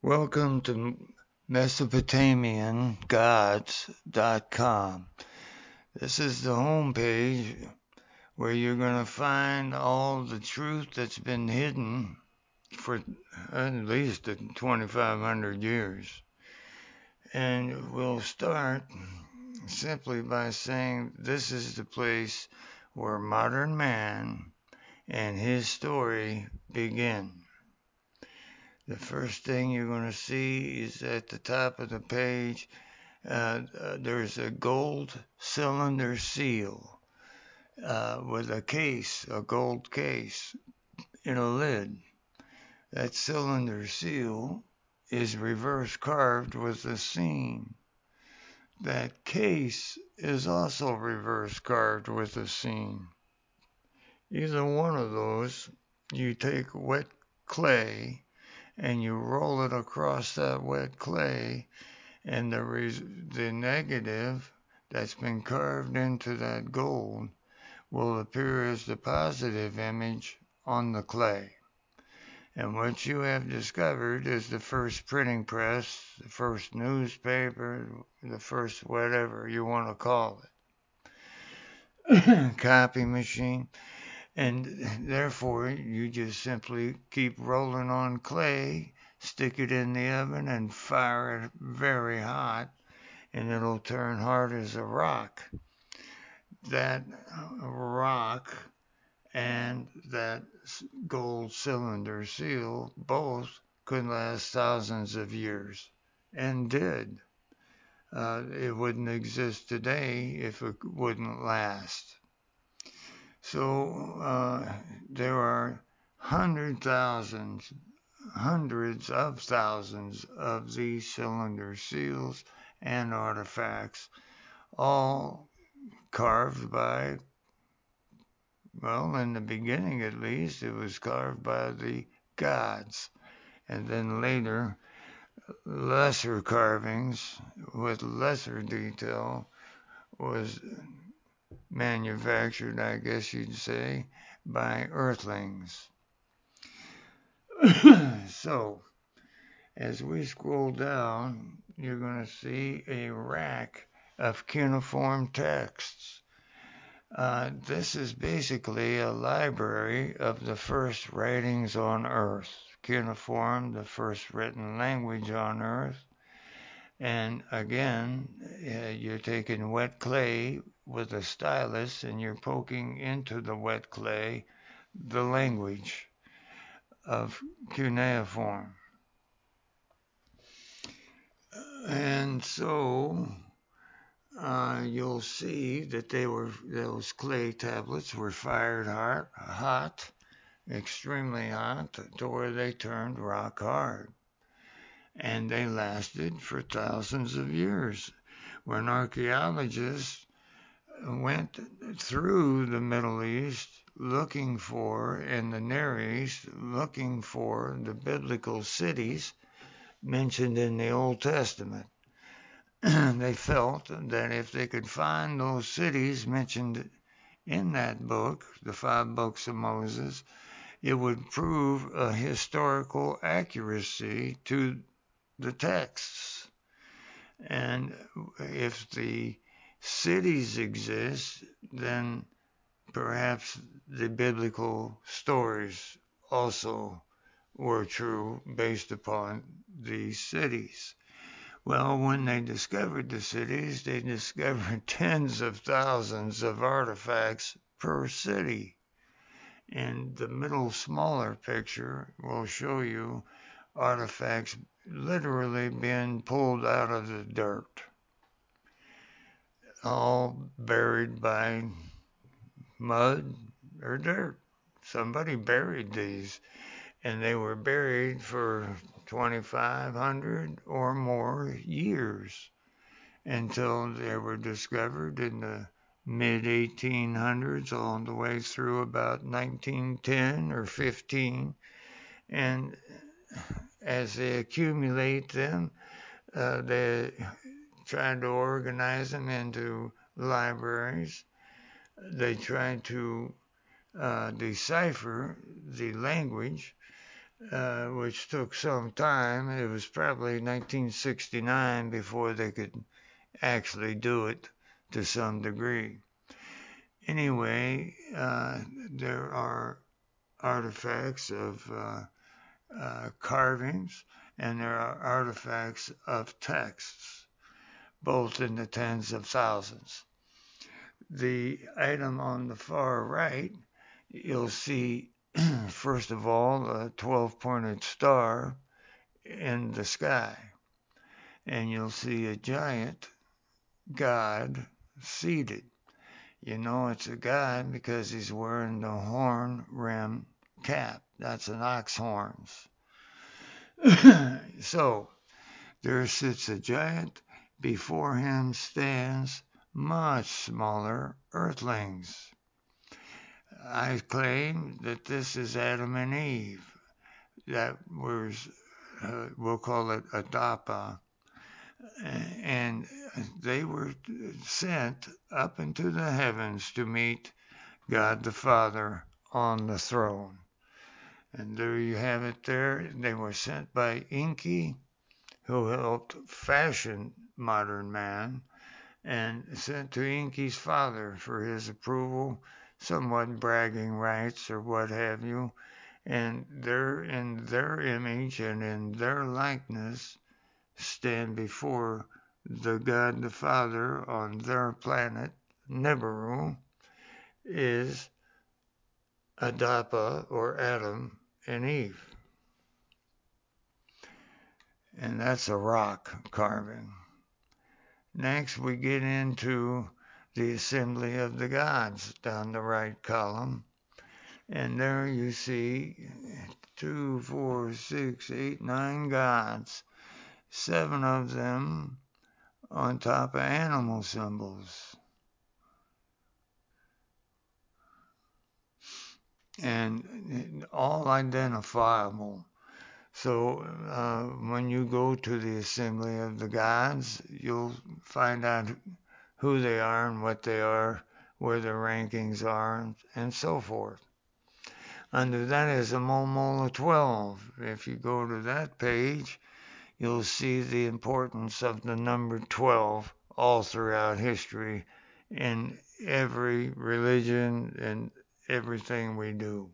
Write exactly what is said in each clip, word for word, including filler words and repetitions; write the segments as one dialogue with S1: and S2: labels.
S1: Welcome to Mesopotamian Gods dot com. This is the homepage where you're going to find all the truth that's been hidden for at least twenty-five hundred years. And we'll start simply by saying this is the place where modern man and his story begin. The first thing you're going to see is at the top of the page, uh, uh, there's a gold cylinder seal uh, with a case, a gold case in a lid. That cylinder seal is reverse carved with a seam. That case is also reverse carved with a seam. Either one of those, you take wet clay and you roll it across that wet clay, and the res- the negative that's been carved into that gold will appear as the positive image on the clay. And what you have discovered is the first printing press, the first newspaper, the first whatever you want to call it, copy machine. And therefore, you just simply keep rolling on clay, stick it in the oven, and fire it very hot, and it'll turn hard as a rock. That rock and that gold cylinder seal both could last thousands of years, and did. Uh, it wouldn't exist today if it wouldn't last. So uh, there are hundred thousands, hundreds of thousands of these cylinder seals and artifacts, all carved by, well, in the beginning at least, it was carved by the gods. And then later, lesser carvings with lesser detail was manufactured, I guess you'd say, by earthlings. So, as we scroll down, you're going to see a rack of cuneiform texts. Uh, this is basically a library of the first writings on Earth. Cuneiform, the first written language on Earth. And again, uh, you're taking wet clay with a stylus and you're poking into the wet clay the language of cuneiform. And so uh, you'll see that they were those clay tablets were fired hot, hot, extremely hot, to where they turned rock hard. And they lasted for thousands of years. When archaeologists went through the Middle East looking for, in the Near East, looking for the biblical cities mentioned in the Old Testament, they felt that if they could find those cities mentioned in that book, the five books of Moses, it would prove a historical accuracy to the texts. And if the cities exist, then perhaps the biblical stories also were true based upon these cities. Well, when they discovered the cities, they discovered tens of thousands of artifacts per city. And the middle smaller picture will show you artifacts literally being pulled out of the dirt, all buried by mud or dirt. Somebody buried these, and they were buried for twenty-five hundred or more years until they were discovered in the mid eighteen hundreds all the way through about nineteen ten or fifteen. And as they accumulate them, uh, they try to organize them into libraries. They try to uh, decipher the language uh, which took some time. It was probably nineteen sixty-nine before they could actually do it to some degree. Anyway, uh, there are artifacts of uh, uh, carvings, and there are artifacts of texts, both in the tens of thousands. The item on the far right, you'll see, first of all, a twelve pointed star in the sky, and you'll see a giant god seated. You know it's a god because he's wearing the horn rim cap. That's an ox horns. So there sits a giant. Before him stands much smaller earthlings. I claim that this is Adam and Eve. That was, uh, we'll call it Adapa. And they were sent up into the heavens to meet God the Father on the throne. And there you have it there. They were sent by Enki, who helped fashion modern man, and sent to Enki's father for his approval, somewhat bragging rights or what have you. And they're in their image and in their likeness stand before the God the Father on their planet, Nibiru, is Adapa or Adam and Eve. And that's a rock carving. Next, we get into the assembly of the gods down the right column. And there you see two, four, six, eight, nine gods, seven of them on top of animal symbols. And all identifiable. So uh, when you go to the assembly of the gods, you'll find out who they are and what they are, where their rankings are, and so forth. Under that is a Momola twelve. If you go to that page, you'll see the importance of the number twelve all throughout history in every religion and everything we do.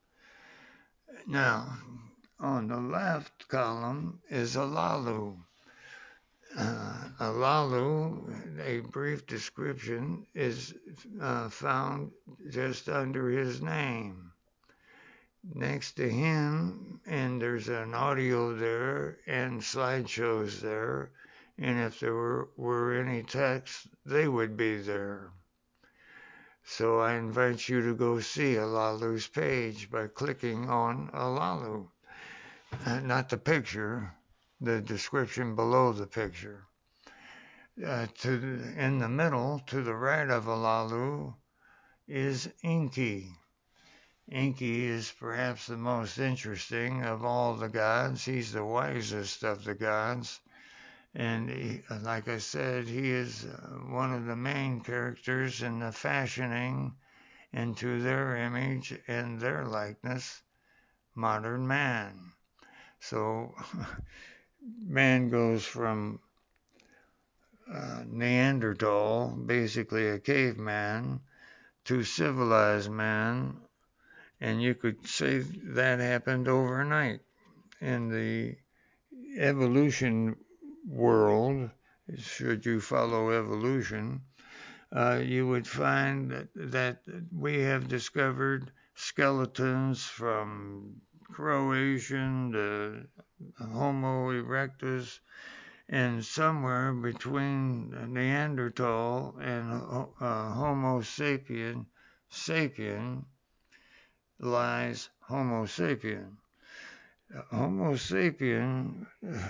S1: Now, on the left column is Alalu. Uh, Alalu, a brief description, is uh, found just under his name. Next to him, and there's an audio there and slideshows there, and if there were, were any text, they would be there. So I invite you to go see Alalu's page by clicking on Alalu. Uh, not the picture, the description below the picture. Uh, to the, in the middle, to the right of Alalu, is Enki. Enki is perhaps the most interesting of all the gods. He's the wisest of the gods. And he, like I said, he is one of the main characters in the fashioning into their image and their likeness modern man. So man goes from uh, Neanderthal, basically a caveman, to civilized man, and you could say that happened overnight. In the evolution world, should you follow evolution, uh, you would find that, that we have discovered skeletons from Croatian to Homo erectus, and somewhere between Neanderthal and uh, Homo sapien, sapien lies Homo sapien. Homo sapien,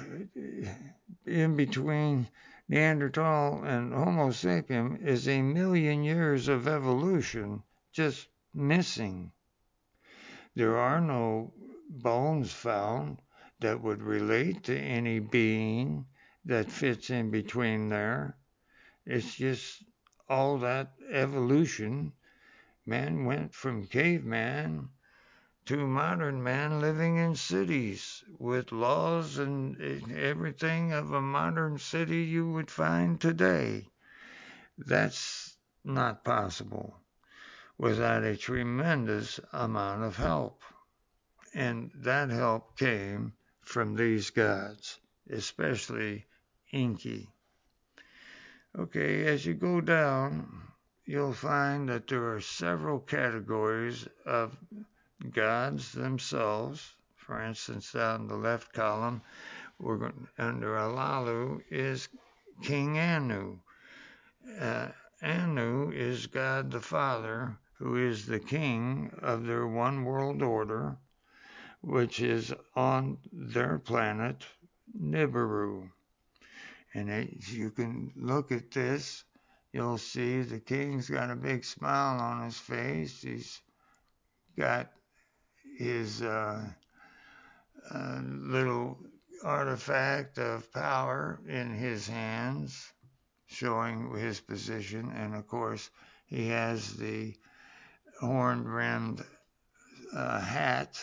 S1: in between Neanderthal and Homo sapien, is a million years of evolution just missing. There are no bones found that would relate to any being that fits in between there. It's just all that evolution. Man went from caveman to modern man living in cities with laws and everything of a modern city you would find today. That's not possible without a tremendous amount of help. And that help came from these gods, especially Enki. Okay, as you go down, you'll find that there are several categories of gods themselves. For instance, down the left column, we're going, under Alalu is King Anu. Uh, Anu is God the Father, who is the king of their one world order, which is on their planet, Nibiru. And as you can look at this, you'll see the king's got a big smile on his face. He's got his uh, uh, little artifact of power in his hands, showing his position. And of course, he has the horn-rimmed uh, hat,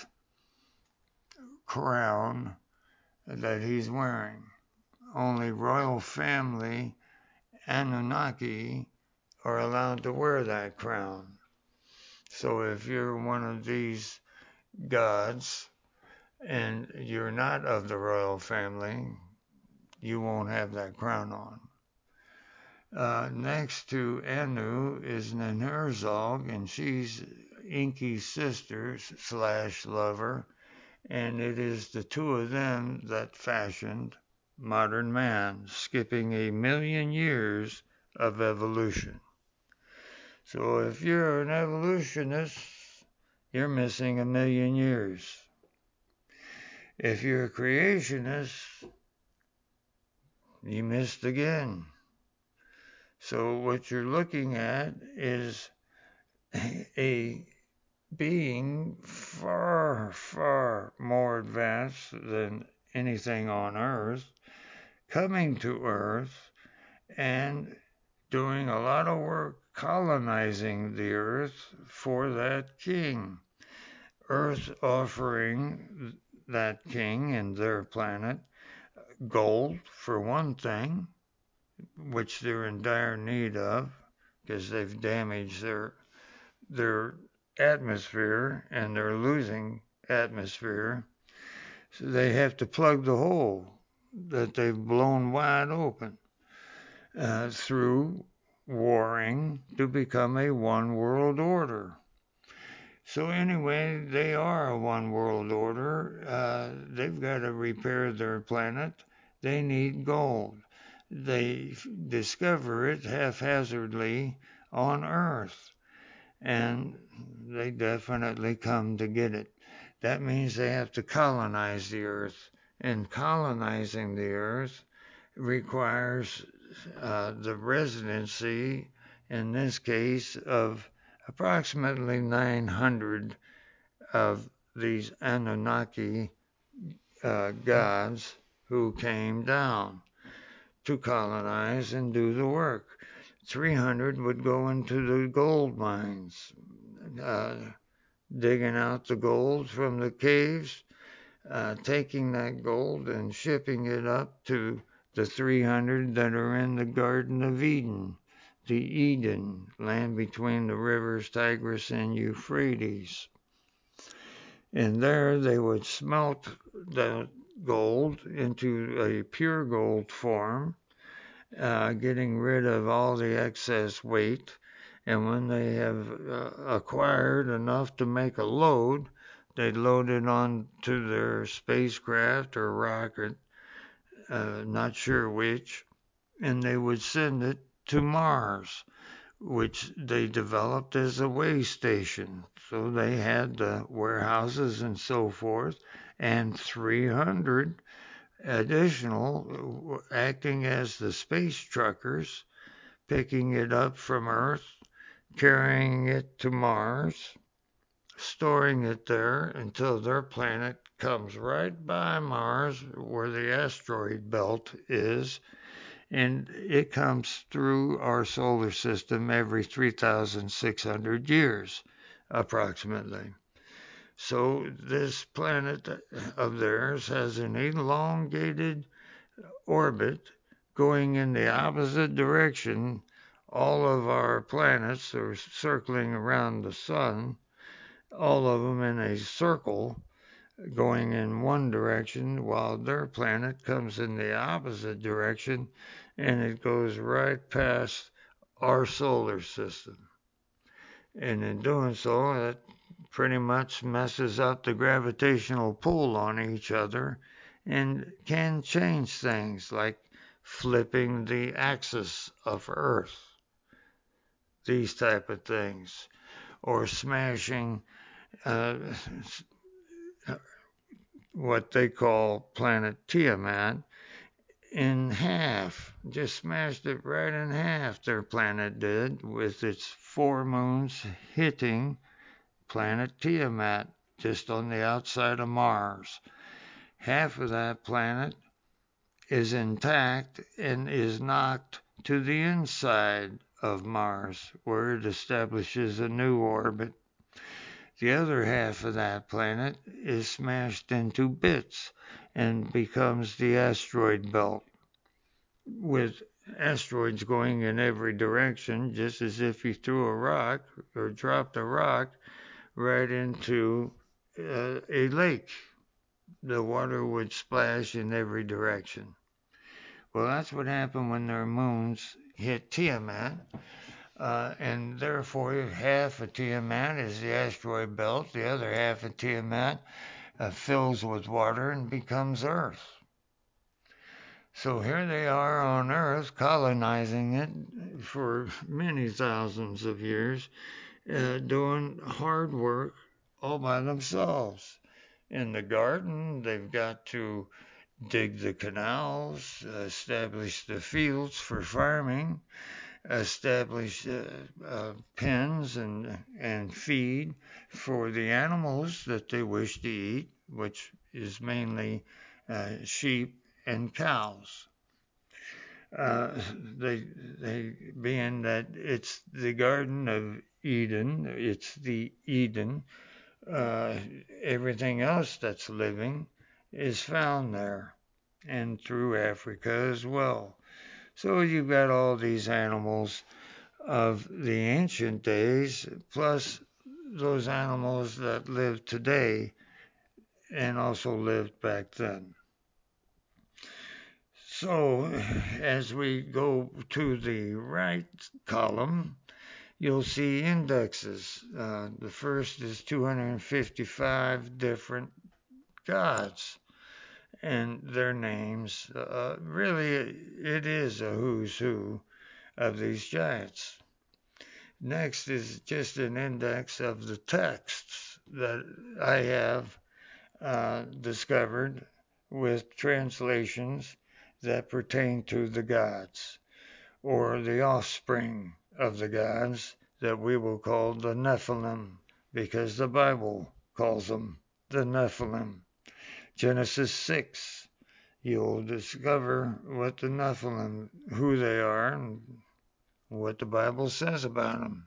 S1: crown that he's wearing. Only royal family Anunnaki are allowed to wear that crown. So if you're one of these gods and you're not of the royal family, you won't have that crown on. Uh, next to Anu is Ninhursag, and she's Enki's sister slash lover, and it is the two of them that fashioned modern man, skipping a million years of evolution. So if you're an evolutionist, you're missing a million years. If you're a creationist, you missed again. So what you're looking at is a being far, far more advanced than anything on Earth, coming to Earth and doing a lot of work colonizing the Earth for that king. Earth offering that king and their planet gold, for one thing, which they're in dire need of because they've damaged their their atmosphere and they're losing atmosphere. So they have to plug the hole that they've blown wide open uh, through warring to become a one world order. So anyway, they are a one world order. Uh, they've got to repair their planet. They need gold. They discover it haphazardly on Earth, and they definitely come to get it. That means they have to colonize the Earth, and colonizing the Earth requires uh, the residency, in this case, of approximately nine hundred of these Anunnaki uh, gods who came down to colonize and do the work. three hundred would go into the gold mines, uh, digging out the gold from the caves, uh, taking that gold and shipping it up to the three hundred that are in the Garden of Eden, the Eden, land between the rivers Tigris and Euphrates. And there they would smelt the gold into a pure gold form, uh, getting rid of all the excess weight. And when they have uh, acquired enough to make a load, they'd load it onto their spacecraft or rocket, uh, not sure which, and they would send it to Mars, which they developed as a way station. So they had the warehouses and so forth, and three hundred additional acting as the space truckers, picking it up from Earth, carrying it to Mars, storing it there until their planet comes right by Mars, where the asteroid belt is, and it comes through our solar system every three thousand six hundred years, approximately. So this planet of theirs has an elongated orbit going in the opposite direction. All of our planets are circling around the sun, all of them in a circle going in one direction, while their planet comes in the opposite direction and it goes right past our solar system. And in doing so, it pretty much messes up the gravitational pull on each other and can change things like flipping the axis of Earth, these type of things, or smashing uh, what they call planet Tiamat in half. Just smashed it right in half, their planet did, with its four moons hitting planet Tiamat just on the outside of Mars. Half of that planet is intact and is knocked to the inside of Mars, where it establishes a new orbit. The other half of that planet is smashed into bits and becomes the asteroid belt, with asteroids going in every direction, just as if you threw a rock or dropped a rock right into uh, a lake. The water would splash in every direction. Well, that's what happened when their moons hit Tiamat. Uh, and therefore, half of Tiamat is the asteroid belt. The other half of Tiamat uh, fills with water and becomes Earth. So here they are on Earth, colonizing it for many thousands of years, uh, doing hard work all by themselves. In the garden, they've got to dig the canals, establish the fields for farming, establish uh, uh, pens and and feed for the animals that they wish to eat, which is mainly uh, sheep and cows. Uh, they they being that it's the Garden of Eden, it's the Eden. Uh, everything else that's living is found there, and through Africa as well. So you've got all these animals of the ancient days, plus those animals that live today and also lived back then. So as we go to the right column, you'll see indexes. Uh, the first is two hundred fifty-five different gods and their names. Uh, really, it is a who's who of these giants. Next is just an index of the texts that I have uh, discovered with translations that pertain to the gods, or the offspring of the gods that we will call the Nephilim, because the Bible calls them the Nephilim. Genesis six, you'll discover what the Nephilim, who they are, and what the Bible says about them.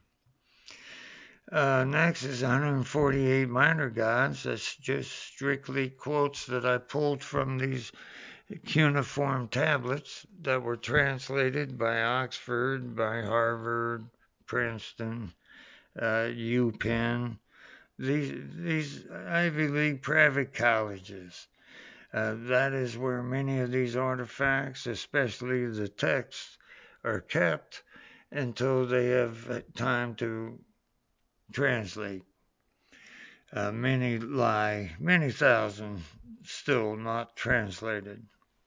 S1: Uh, next is one hundred forty-eight minor gods. That's just strictly quotes that I pulled from these cuneiform tablets that were translated by Oxford, by Harvard, Princeton, uh, UPenn, these, these Ivy League private colleges. Uh, that is where many of these artifacts, especially the texts, are kept until they have time to translate. Uh, many lie, many thousand still not translated.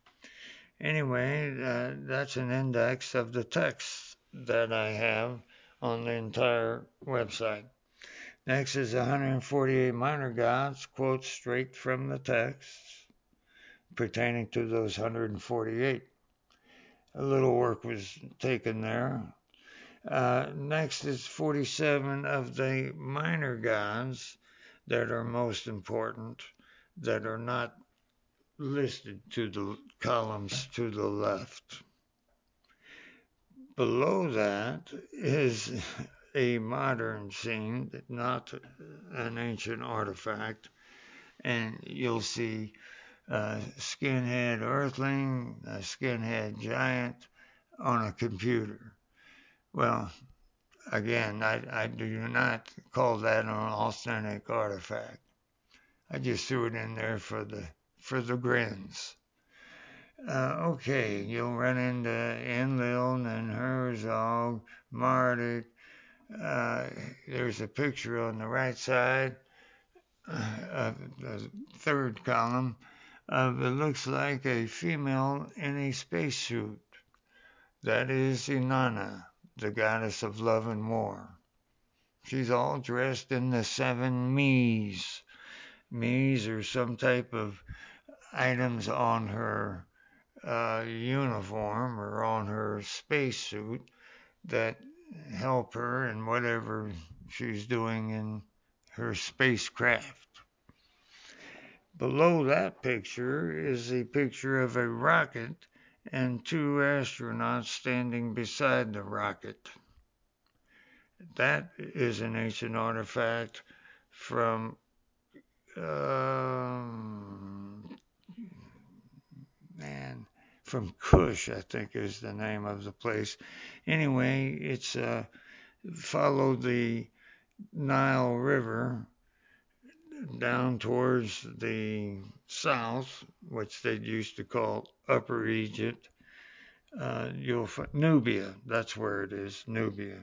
S1: Anyway, uh, that's an index of the texts that I have on the entire website. Next is one hundred forty-eight minor gods, quotes straight from the texts pertaining to those one hundred forty-eight. A little work was taken there. Uh, next is forty-seven of the minor gods that are most important, that are not listed to the columns to the left. Below that is a modern scene, not an ancient artifact. And you'll see a skinhead earthling, a skinhead giant on a computer. Well, again, I, I do not call that an authentic artifact. I just threw it in there for the for the grins. Uh, okay, you'll run into Enlil and Herzog, Marduk. Uh, there's a picture on the right side of the third column of it looks like a female in a spacesuit. That is Inanna, the goddess of love and war. She's all dressed in the seven me's. Me's are some type of items on her uh, uniform or on her spacesuit that help her in whatever she's doing in her spacecraft. Below that picture is a picture of a rocket and two astronauts standing beside the rocket. That is an ancient artifact from um, man from Kush, I think is the name of the place. Anyway, it's uh, followed the Nile River down towards the south, which they used to call Upper Egypt. Uh, you'll find Nubia. That's where it is, Nubia.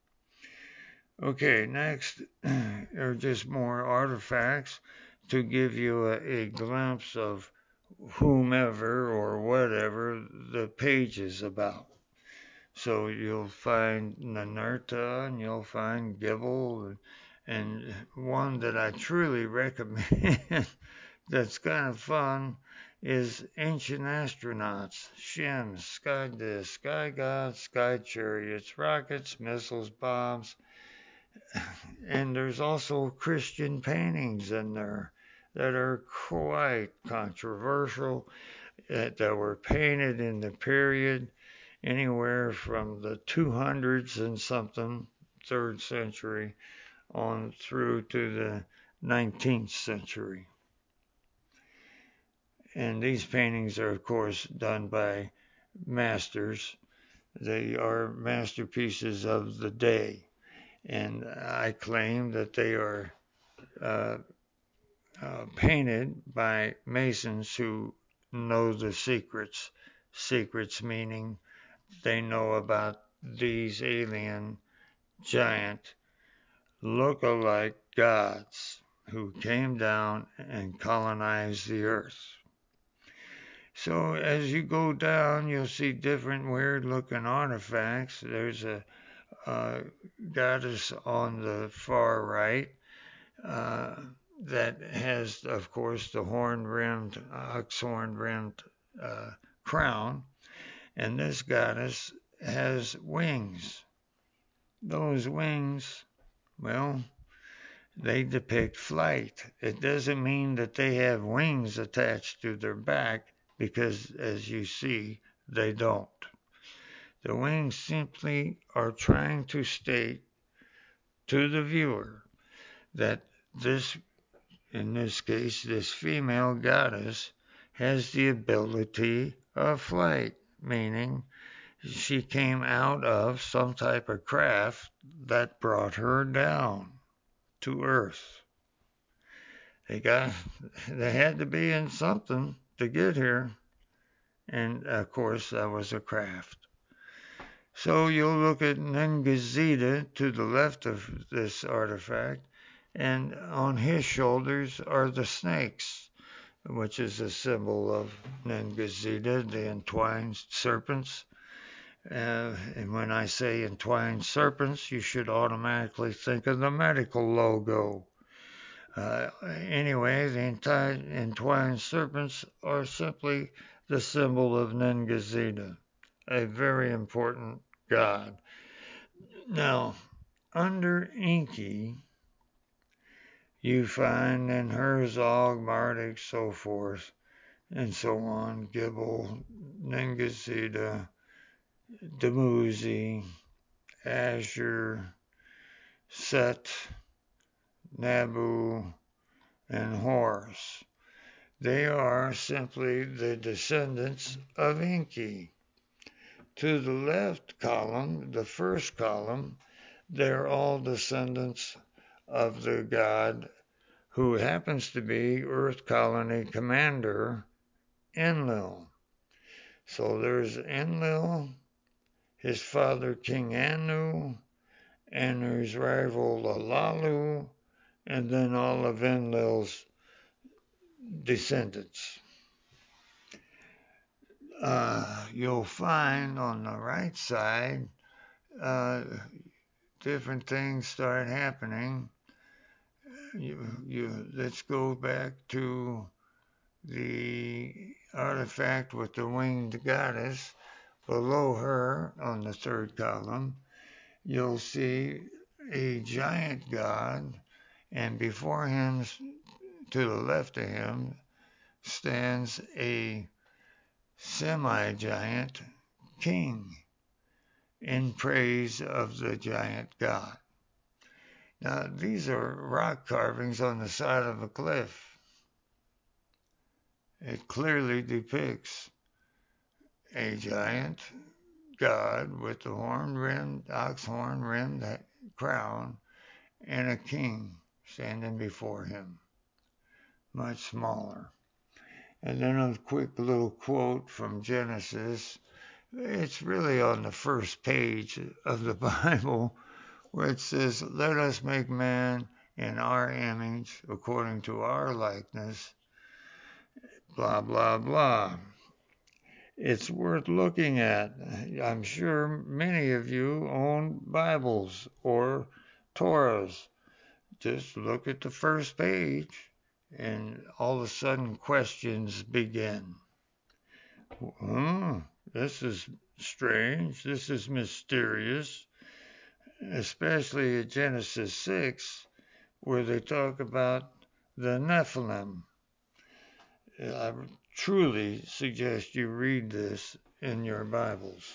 S1: Okay, next are just more artifacts to give you a, a glimpse of whomever or whatever the page is about. So you'll find Ninurta and you'll find Gibel, and, and one that I truly recommend that's kind of fun is Ancient Astronauts, Shims, Sky Disc, Sky Gods, Sky Chariots, Rockets, Missiles, Bombs, and there's also Christian paintings in there that are quite controversial, uh, that were painted in the period anywhere from the two hundreds and something, third century, on through to the nineteenth century. And these paintings are, of course, done by masters. They are masterpieces of the day. And I claim that they are uh, uh, painted by masons who know the secrets. Secrets meaning they know about these alien giant look-alike gods who came down and colonized the earth. So as you go down, you'll see different weird-looking artifacts. There's a uh, goddess on the far right uh, that has, of course, the horn-rimmed, ox-horn-rimmed uh, crown, and this goddess has wings. Those wings, well, they depict flight. It doesn't mean that they have wings attached to their back, because, as you see, they don't. The wings simply are trying to state to the viewer that this, in this case, this female goddess has the ability of flight, meaning she came out of some type of craft that brought her down to earth. They got, they had to be in something to get here, and of course that was a craft. So you'll look at Nengazida to the left of this artifact, and on his shoulders are the snakes, which is a symbol of Nengazida, the entwined serpents. Uh, and when I say entwined serpents, you should automatically think of the medical logo. Uh, anyway, the entwined, entwined serpents are simply the symbol of Nengazida, a very important god. Now, under Enki, you find in Herzog, Marduk, so forth, and so on, Gibel, Nengazida, Dumuzi, Azure, Set, Nabu, and Horus. They are simply the descendants of Enki. To the left column, the first column, they're all descendants of the god who happens to be Earth Colony Commander Enlil. So there's Enlil, his father King Anu, and his rival Alalu, and then all of Enlil's descendants. Uh, you'll find on the right side uh, different things start happening. You, you, let's go back to the artifact with the winged goddess. Below her, on the third column, you'll see a giant god, and before him, to the left of him, stands a semi-giant king in praise of the giant god. Now, these are rock carvings on the side of a cliff. It clearly depicts a giant god with the horn-rimmed, ox-horn-rimmed crown and a king standing before him, much smaller. And then a quick little quote from Genesis. It's really on the first page of the Bible where it says, "Let us make man in our image, according to our likeness," blah, blah, blah. It's worth looking at. I'm sure many of you own Bibles or Torahs. Just look at the first page, and all of a sudden questions begin. Hmm, this is strange. This is mysterious. Especially at Genesis six, where they talk about the Nephilim. I truly suggest you read this in your Bibles.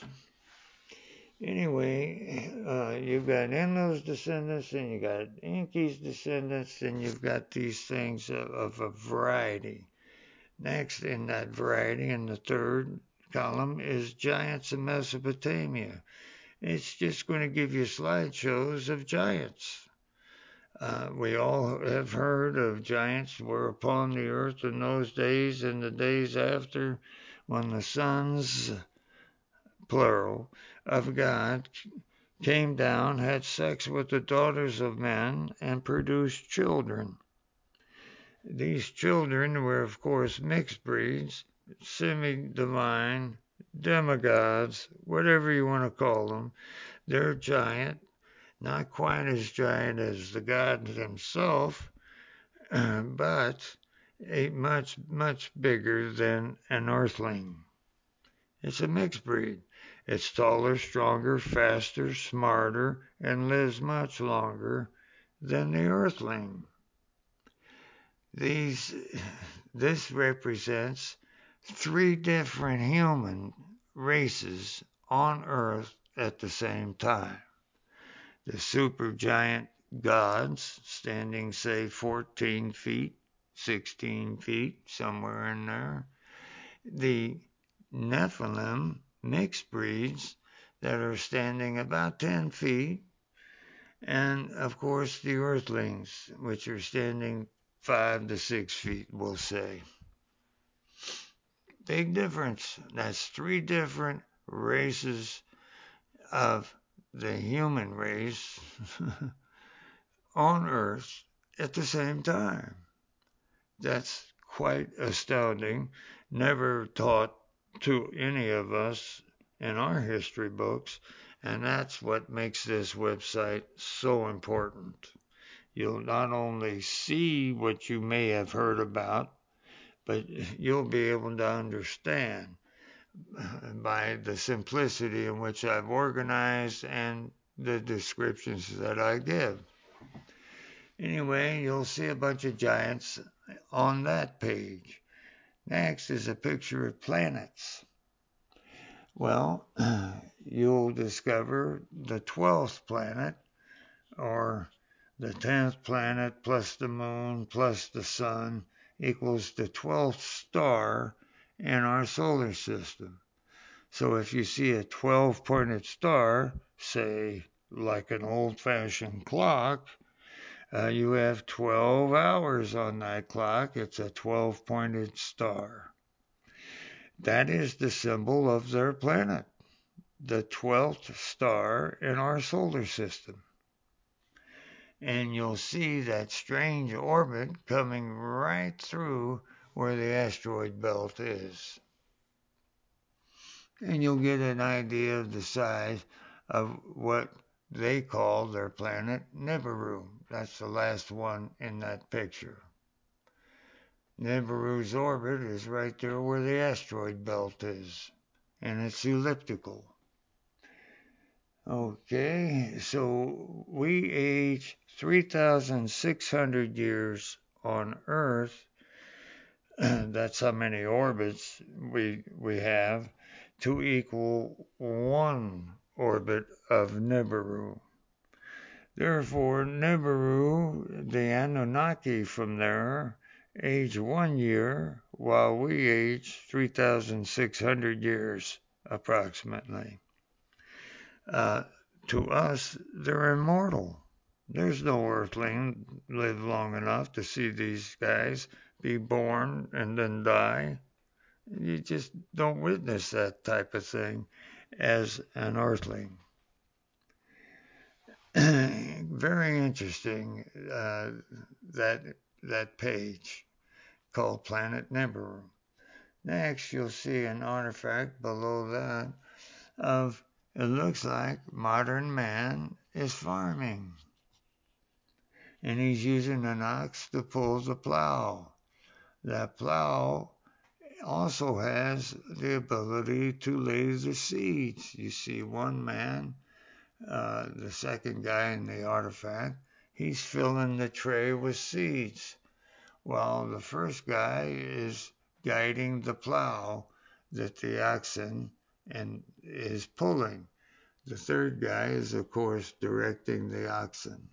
S1: Anyway, uh, you've got Enlil's descendants, and you got Enki's descendants, and you've got these things of, of a variety. Next in that variety, in the third column, is giants of Mesopotamia. It's just going to give you slideshows of giants. Uh, we all have heard of giants were upon the earth in those days and the days after, when the sons, plural, of God came down, had sex with the daughters of men, and produced children. These children were, of course, mixed breeds, semi-divine, demigods, whatever you want to call them. They're giant. Not quite as giant as the God himself, uh, but a much, much bigger than an earthling. It's a mixed breed. It's taller, stronger, faster, smarter, and lives much longer than the earthling. These, this represents three different human races on Earth at the same time. The supergiant gods, standing, say, fourteen feet, sixteen feet, somewhere in there. The Nephilim, mixed breeds, that are standing about ten feet. And, of course, the earthlings, which are standing five to six feet, we'll say. Big difference. That's three different races of the human race on Earth at the same time. That's quite astounding. Never taught to any of us in our history books, and that's what makes this website so important. You'll not only see what you may have heard about, but you'll be able to understand by the simplicity in which I've organized and the descriptions that I give. Anyway, you'll see a bunch of giants on that page. Next is a picture of planets. Well, you'll discover the twelfth planet or the tenth planet plus the moon plus the sun equals the twelfth star in our solar system. So if you see a twelve-pointed star, say like an old-fashioned clock, uh, you have twelve hours on that clock. It's a twelve-pointed star. That is the symbol of their planet, the twelfth star in our solar system. And you'll see that strange orbit coming right through where the asteroid belt is. And you'll get an idea of the size of what they call their planet Nibiru. That's the last one in that picture. Nibiru's orbit is right there where the asteroid belt is, and it's elliptical. Okay, so we age three thousand six hundred years on Earth. That's how many orbits we we have to equal one orbit of Nibiru. Therefore, Nibiru, the Anunnaki from there, age one year, while we age three thousand six hundred years approximately. Uh, to us, they're immortal. There's no earthling live long enough to see these guys be born and then die. You just don't witness that type of thing as an earthling. Very interesting, uh, that that page called Planet Nibiru. Next, you'll see an artifact below that of, it looks like modern man is farming. And he's using an ox to pull the plow. That plow also has the ability to lay the seeds. You see one man, uh, the second guy in the artifact, he's filling the tray with seeds, while the first guy is guiding the plow that the oxen and is pulling. The third guy is, of course, directing the oxen.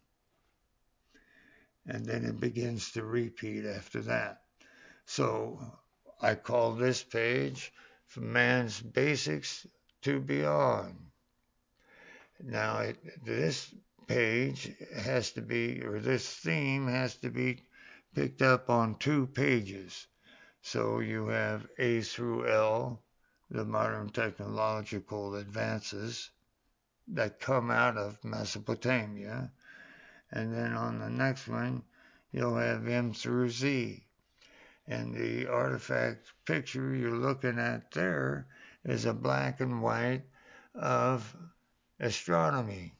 S1: And then it begins to repeat after that. So I call this page From Man's Basics to Beyond. Now, it, this page has to be, or this theme has to be picked up on two pages. So you have A through L, the modern technological advances that come out of Mesopotamia. And then on the next one, you'll have M through Z. And the artifact picture you're looking at there is a black and white of astronomy.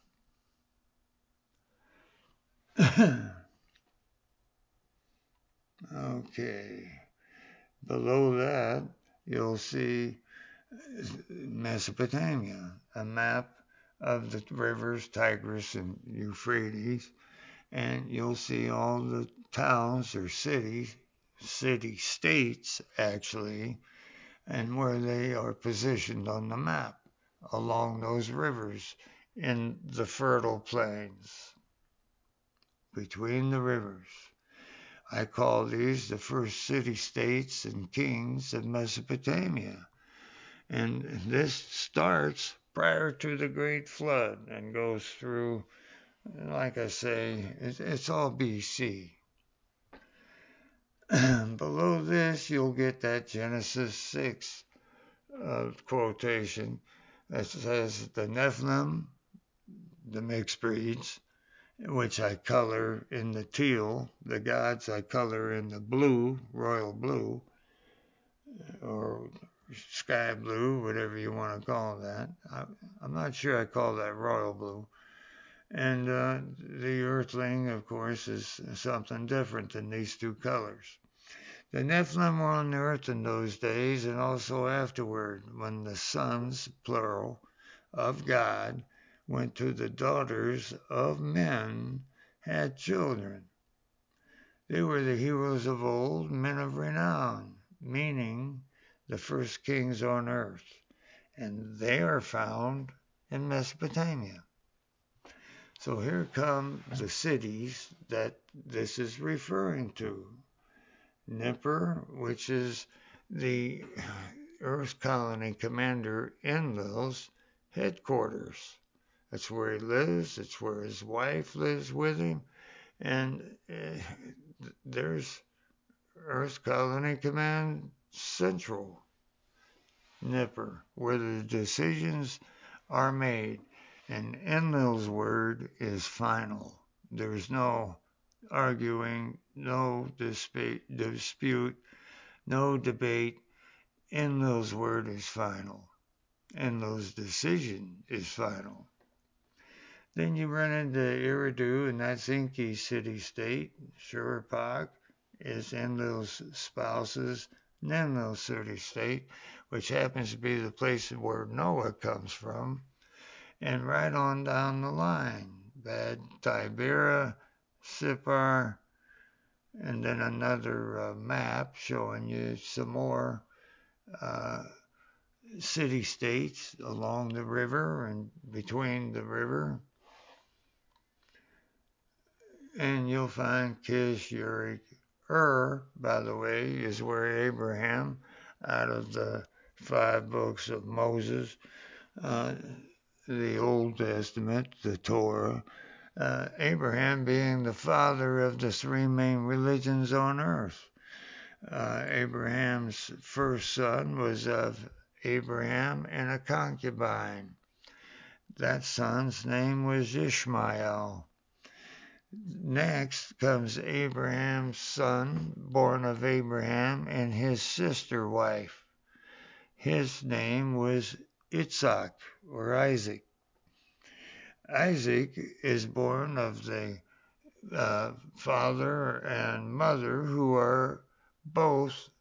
S1: Okay. Below that, you'll see Mesopotamia, a map of the rivers Tigris and Euphrates, and you'll see all the towns or cities, city-states actually, and where they are positioned on the map along those rivers in the fertile plains between the rivers. I call these the first city-states and kings of Mesopotamia. And this starts prior to the Great Flood and goes through, like I say, it's, it's all B C. Below this, you'll get that Genesis six uh, quotation that says the Nephilim, the mixed breeds, which I color in the teal, the gods I color in the blue, royal blue, or sky blue, whatever you want to call that. I, I'm not sure I call that royal blue. And uh, the earthling, of course, is something different than these two colors. The Nephilim were on the earth in those days and also afterward, when the sons, plural, of God went to the daughters of men, had children. They were the heroes of old, men of renown, meaning the first kings on earth, and they are found in Mesopotamia. So here come the cities that this is referring to. Nippur, which is the Earth Colony Commander Enlil's headquarters. That's where he lives. It's where his wife lives with him. And uh, there's Earth Colony Command Central, Nippur, where the decisions are made. And Enlil's word is final. There's no arguing, no dispute, dispute no debate. Enlil's word is final. Enlil's decision is final. Then you run into Eridu, and that's Enki's city-state. Shuruppak is Enlil's spouse's Ninlil city-state, which happens to be the place where Noah comes from. And right on down the line, Bad Tibera, Sippar, and then another uh, map showing you some more uh, city-states along the river and between the river. And you'll find Kish, Uri, Ur, by the way, is where Abraham, out of the five books of Moses, uh, the Old Testament, the Torah, uh, Abraham being the father of the three main religions on earth. Uh, Abraham's first son was of Abraham and a concubine. That son's name was Ishmael. Next comes Abraham's son, born of Abraham and his sister wife. His name was Isaac, or Isaac. Isaac is born of the uh, father and mother who are both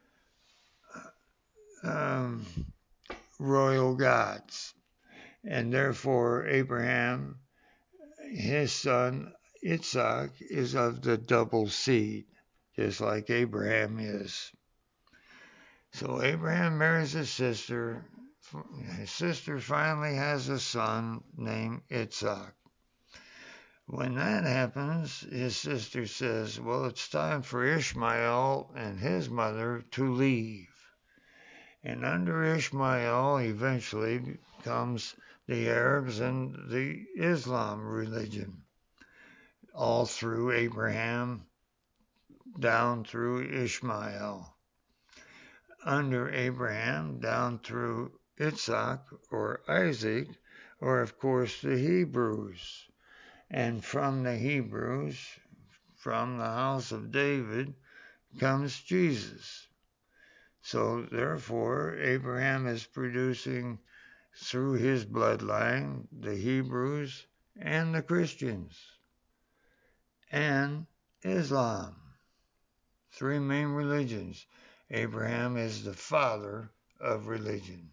S1: um, royal gods. And therefore Abraham, his son Isaac, is of the double seed, just like Abraham is. So Abraham marries his sister. His sister finally has a son named Isaac. When that happens, his sister says, well, it's time for Ishmael and his mother to leave. And under Ishmael eventually comes the Arabs and the Islam religion, all through Abraham, down through Ishmael. Under Abraham, down through Isaac or Isaac, or of course the Hebrews. And from the Hebrews, from the house of David, comes Jesus. So therefore, Abraham is producing through his bloodline the Hebrews and the Christians and Islam. Three main religions. Abraham is the father of religion.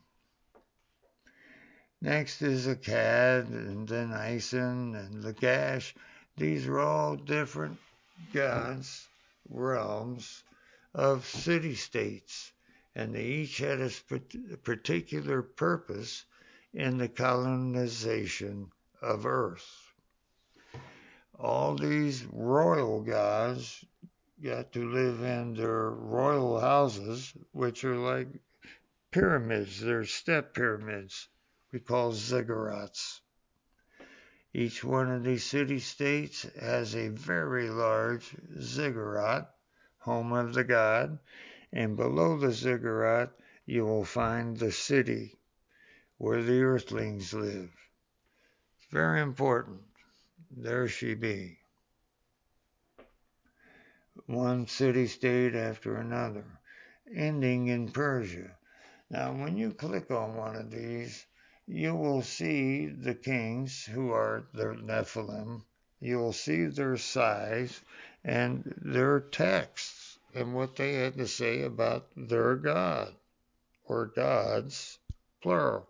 S1: Next is Akkad, and then Ison and Lagash. These are all different gods, realms of city-states, and they each had a particular purpose in the colonization of Earth. All these royal gods got to live in their royal houses, which are like pyramids. They're step pyramids we call ziggurats. Each one of these city-states has a very large ziggurat, home of the god, and below the ziggurat you will find the city where the earthlings live. It's very important. There she be. One city-state after another, ending in Persia. Now, when you click on one of these, you will see the kings who are the Nephilim. You'll see their size and their texts and what they had to say about their god, or gods, plural.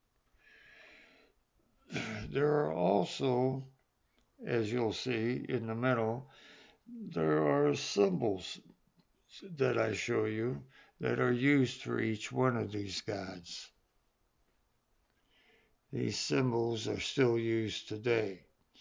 S1: There are also, as you'll see in the middle, there are symbols that I show you that are used for each one of these gods. These symbols are still used today.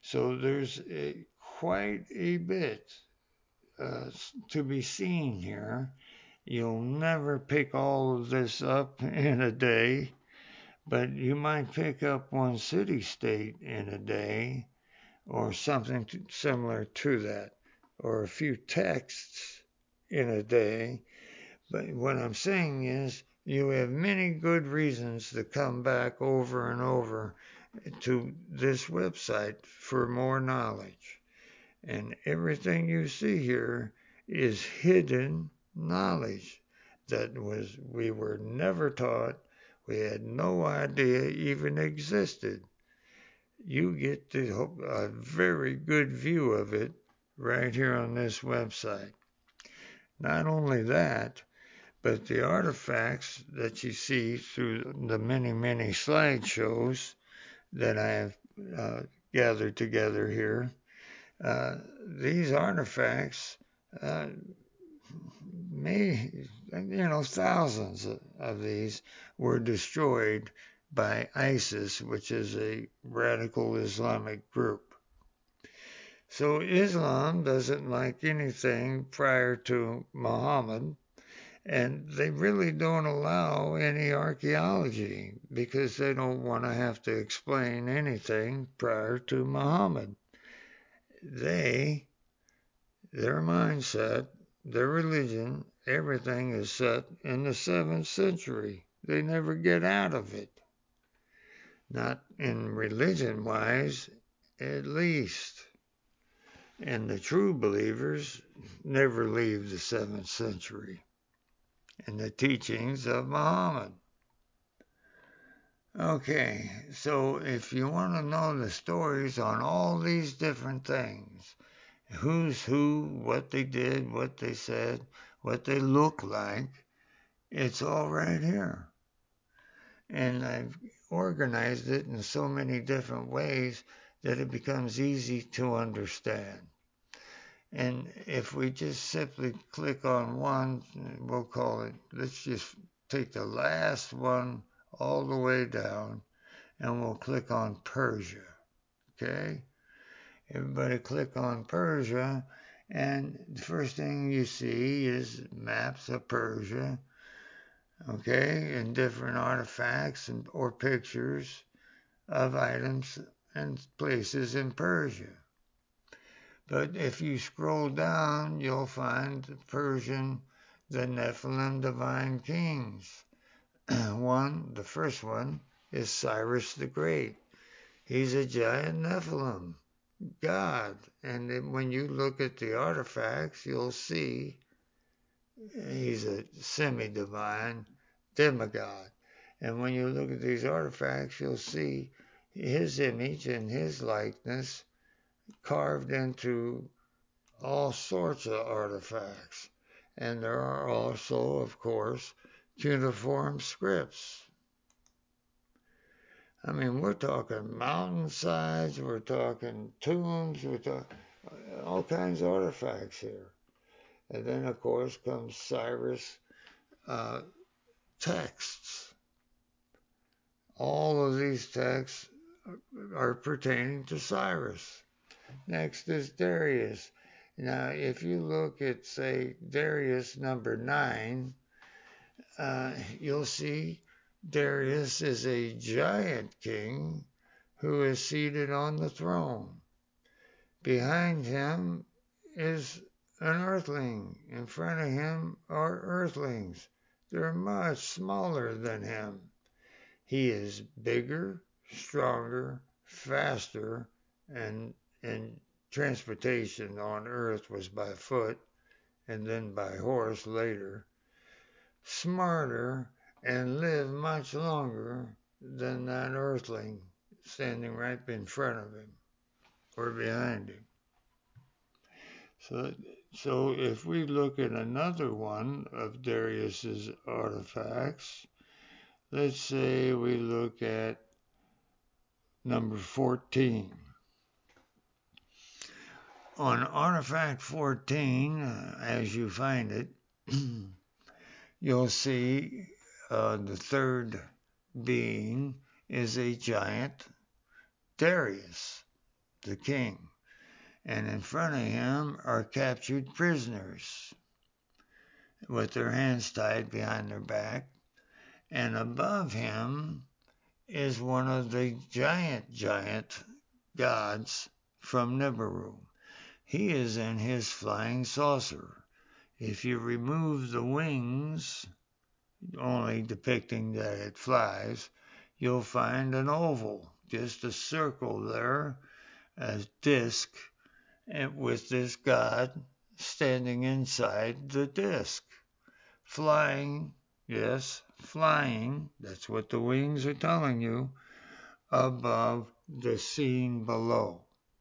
S1: So there's a, quite a bit uh, to be seen here. You'll never pick all of this up in a day, but you might pick up one city-state in a day, or something similar to that, or a few texts in a day. But what I'm saying is, you have many good reasons to come back over and over to this website for more knowledge. And everything you see here is hidden knowledge that was we were never taught, we had no idea even existed. You get the, a very good view of it right here on this website. Not only that, but the artifacts that you see through the many, many slideshows that I have uh, gathered together here, uh, these artifacts uh, may, you know, thousands of these were destroyed by ISIS, which is a radical Islamic group. So Islam doesn't like anything prior to Muhammad, and they really don't allow any archaeology because they don't want to have to explain anything prior to Muhammad. They, their mindset, their religion, everything is set in the seventh century. They never get out of it. Not in religion-wise, at least. And the true believers never leave the seventh century and the teachings of Muhammad. Okay, so if you want to know the stories on all these different things, who's who, what they did, what they said, what they look like, it's all right here. And I've organized it in so many different ways that it becomes easy to understand. And if we just simply click on one, we'll call it, let's just take the last one all the way down, and we'll click on Persia. Okay? Everybody click on Persia, and the first thing you see is maps of Persia, okay, and different artifacts and, or pictures of items and places in Persia. But if you scroll down, you'll find the Persian, the Nephilim divine kings. One, the first one, is Cyrus the Great. He's a giant Nephilim god. And when you look at the artifacts, you'll see he's a semi-divine demigod. And when you look at these artifacts, you'll see his image and his likeness carved into all sorts of artifacts. And there are also, of course, cuneiform scripts. I mean, we're talking mountainsides, we're talking tombs, we're talking all kinds of artifacts here. And then, of course, comes Cyrus uh, texts. All of these texts are pertaining to Cyrus. Next is Darius. Now, if you look at, say, Darius number nine, uh, you'll see Darius is a giant king who is seated on the throne. Behind him is an earthling. In front of him are earthlings. They're much smaller than him. He is bigger, stronger, faster, and and transportation on earth was by foot and then by horse later, smarter, and lived much longer than that earthling standing right in front of him or behind him. So, so if we look at another one of Darius's artifacts, let's say we look at number fourteen. On artifact fourteen, uh, as you find it, you'll see uh, the third being is a giant Darius. the king. And in front of him are captured prisoners with their hands tied behind their back. And above him is one of the giant, giant gods from Nibiru. He is in his flying saucer. If you remove the wings, only depicting that it flies, you'll find an oval, just a circle there, a disc, and with this god standing inside the disc, flying, yes, flying, that's what the wings are telling you, above the scene below.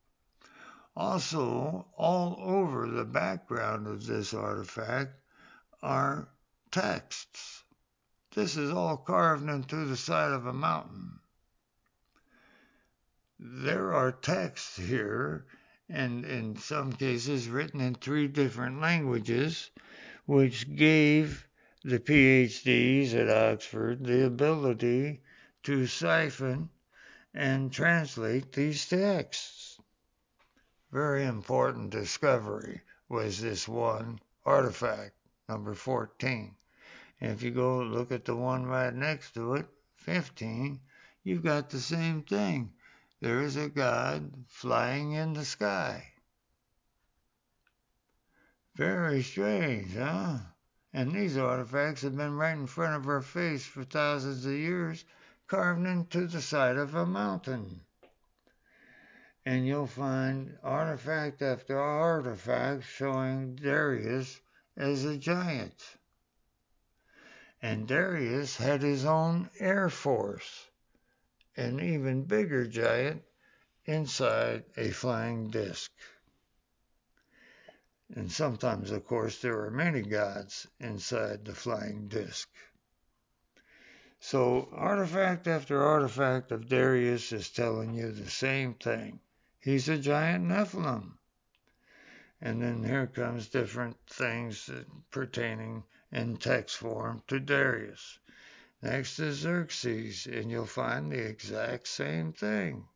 S1: Also, all over the background of this artifact are texts. This is all carved into the side of a mountain. There are texts here, and in some cases written in three different languages, which gave the PhDs at Oxford the ability to siphon and translate these texts. Very important discovery was this one artifact, number fourteen. And if you go look at the one right next to it, fifteen, you've got the same thing. There is a god flying in the sky. Very strange, huh? And these artifacts have been right in front of our face for thousands of years, carved into the side of a mountain. And you'll find artifact after artifact showing Darius as a giant. And Darius had his own air force, an even bigger giant inside a flying disc. And sometimes, of course, there are many gods inside the flying disc. So artifact after artifact of Darius is telling you the same thing. He's a giant Nephilim. And then here comes different things pertaining in text form to Darius. Next is Xerxes, and you'll find the exact same thing.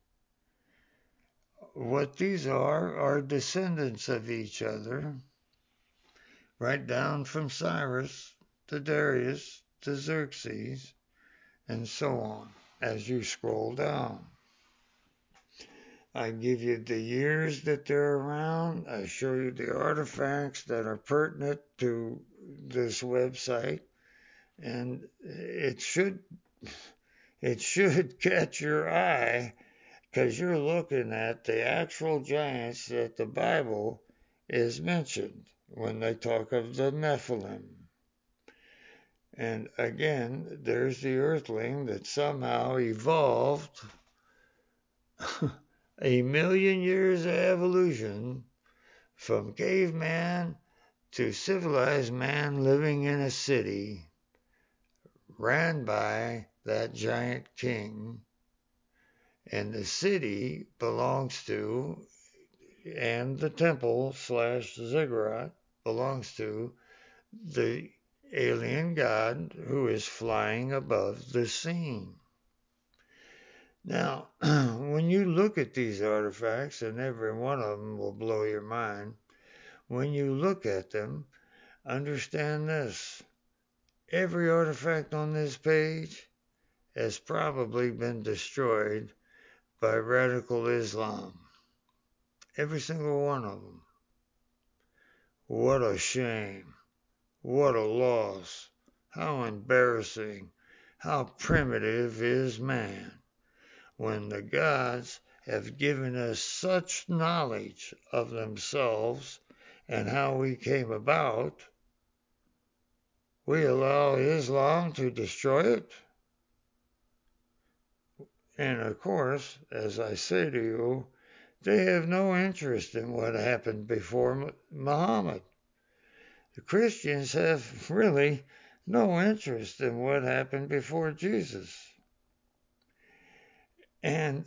S1: What these are are descendants of each other, right down from Cyrus to Darius to Xerxes, and so on as you scroll down. I give you the years that they're around. I show you the artifacts that are pertinent to this website, and it should it should catch your eye, because you're looking at the actual giants that the Bible is mentioned when they talk of the Nephilim. And again, there's the earthling that somehow evolved a million years of evolution from caveman to civilized man living in a city ran by that giant king. And the city belongs to, and the temple slash ziggurat belongs to, the alien god who is flying above the scene. Now, when you look at these artifacts, and every one of them will blow your mind, when you look at them, understand this. Every artifact on this page has probably been destroyed by radical Islam. Every single one of them. What a shame. What a loss. How embarrassing. How primitive is man, when the gods have given us such knowledge of themselves and how we came about, we allow Islam to destroy it? And of course, as I say to you, they have no interest in what happened before Muhammad. The Christians have really no interest in what happened before Jesus. And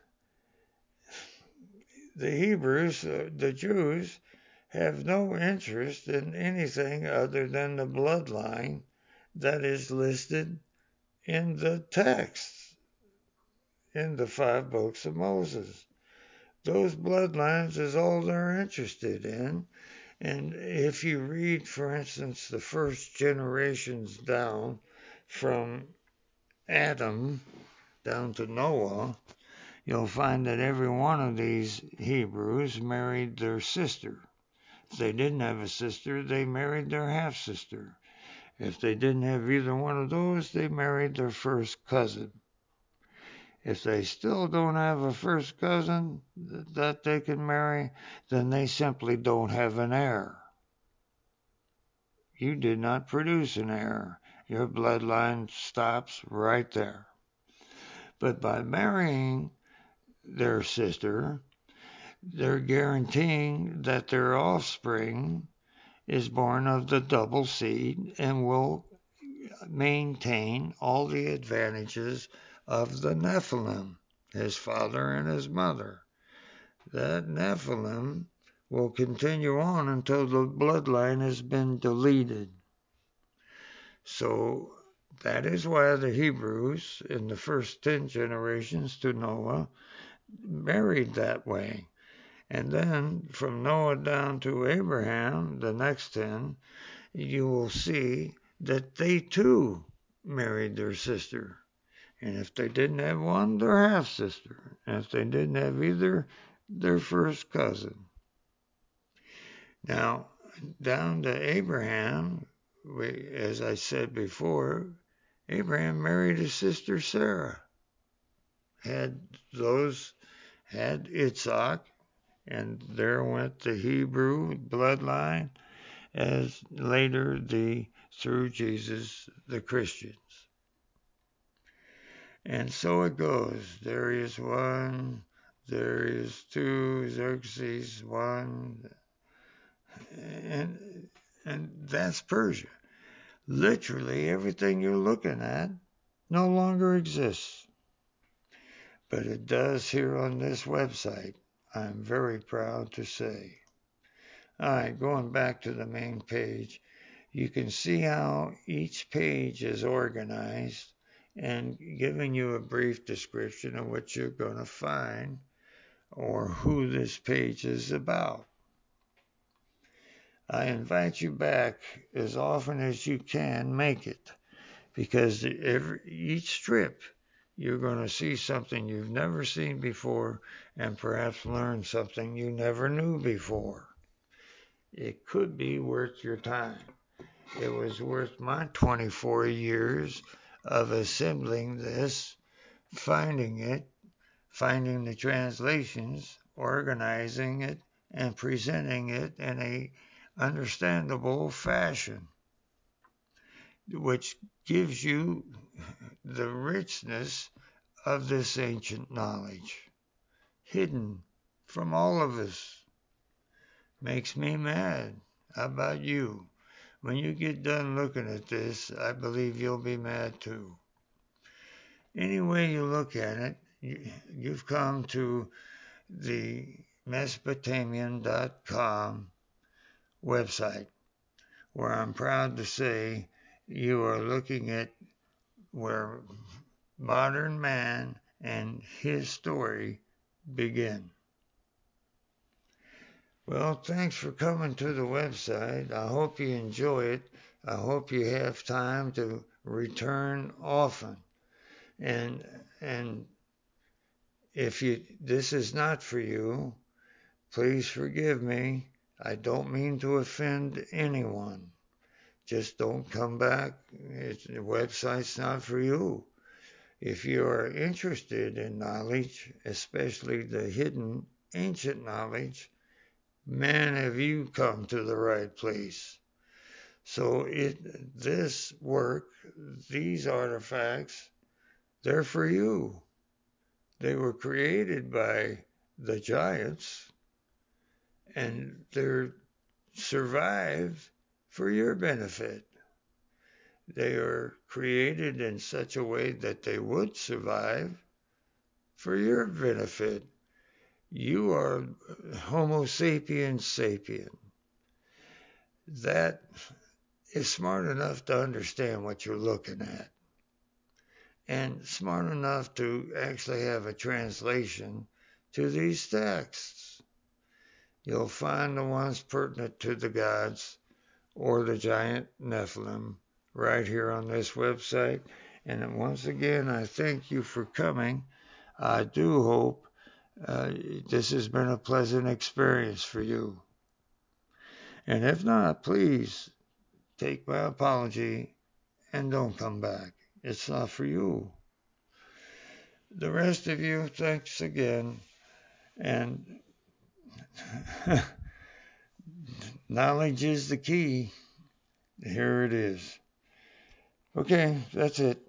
S1: the Hebrews, the Jews, have no interest in anything other than the bloodline that is listed in the text, in the five books of Moses. those bloodlines is all they're interested in. And if you read, for instance, the first generations down from Adam down to Noah, you'll find that every one of these Hebrews married their sister. If they didn't have a sister, they married their half-sister. If they didn't have either one of those, they married their first cousin. If they still don't have a first cousin that they can marry, then they simply don't have an heir. You did not produce an heir. Your bloodline stops right there. But by marrying their sister, they're guaranteeing that their offspring is born of the double seed and will maintain all the advantages of the Nephilim, his father and his mother. That Nephilim will continue on until the bloodline has been deleted. So that is why the Hebrews in the first ten generations to Noah married that way. And then from Noah down to Abraham, the next ten, you will see that they too married their sister. And if they didn't have one, their half-sister. And if they didn't have either, their first cousin. Now, down to Abraham, we, as I said before, Abraham married his sister Sarah. Had those, had Yitzhak, and there went the Hebrew bloodline, as later the through Jesus the Christians. And so it goes. Darius one, Darius two, Xerxes one, and and that's Persia. Literally everything you're looking at no longer exists. But it does here on this website, I'm very proud to say. Alright, going back to the main page, you can see how each page is organized and giving you a brief description of what you're going to find or who this page is about. I invite you back as often as you can make it, because every, each strip you're going to see something you've never seen before and perhaps learn something you never knew before. It could be worth your time. It was worth my twenty-four years of assembling this, finding it, finding the translations, organizing it, and presenting it in a understandable fashion, which gives you the richness of this ancient knowledge, hidden from all of us. Makes me mad. How about you? When you get done looking at this, I believe you'll be mad too. Any way you look at it, you, you've come to the Mesopotamian dot com website, where I'm proud to say you are looking at where modern man and his story begin. Well, thanks for coming to the website. I hope you enjoy it. I hope you have time to return often. And and if you this is not for you, please forgive me. I don't mean to offend anyone. Just don't come back. It's, the website's not for you. If you are interested in knowledge, especially the hidden ancient knowledge, man, have you come to the right place. So it, this work, these artifacts, they're for you. They were created by the giants, and they're survived for your benefit. They are created in such a way that they would survive for your benefit. You are Homo sapiens sapien. That is smart enough to understand what you're looking at, and smart enough to actually have a translation to these texts. You'll find the ones pertinent to the gods or the giant Nephilim right here on this website. And once again, I thank you for coming. I do hope uh, this has been a pleasant experience for you. And if not, please take my apology and don't come back. It's not for you. The rest of you, thanks again. And knowledge is the key. Here it is. Okay, that's it.